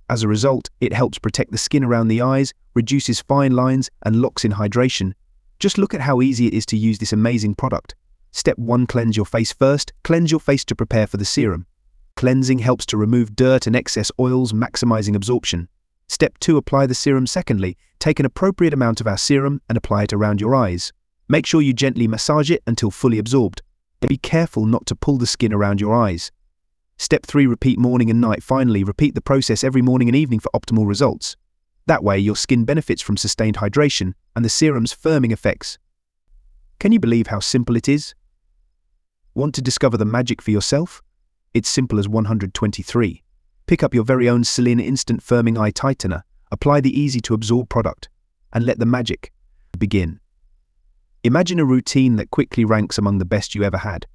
As a result, it helps protect the skin around the eyes, reduces fine lines, and locks in hydration. Just look at how easy it is to use this amazing product. Step 1. Cleanse your face first. Cleanse your face to prepare for the serum. Cleansing helps to remove dirt and excess oils, maximizing absorption. Step 2. Apply the serum. Secondly, take an appropriate amount of our serum and apply it around your eyes. Make sure you gently massage it until fully absorbed. Be careful not to pull the skin around your eyes. Step 3. Repeat morning and night. Finally, repeat the process every morning and evening for optimal results. That way, your skin benefits from sustained hydration and the serum's firming effects. Can you believe how simple it is? Want to discover the magic for yourself? It's simple as 123. Pick up your very own Celine Instant Firming Eye Tightener, apply the easy-to-absorb product, and let the magic begin. Imagine a routine that quickly ranks among the best you ever had.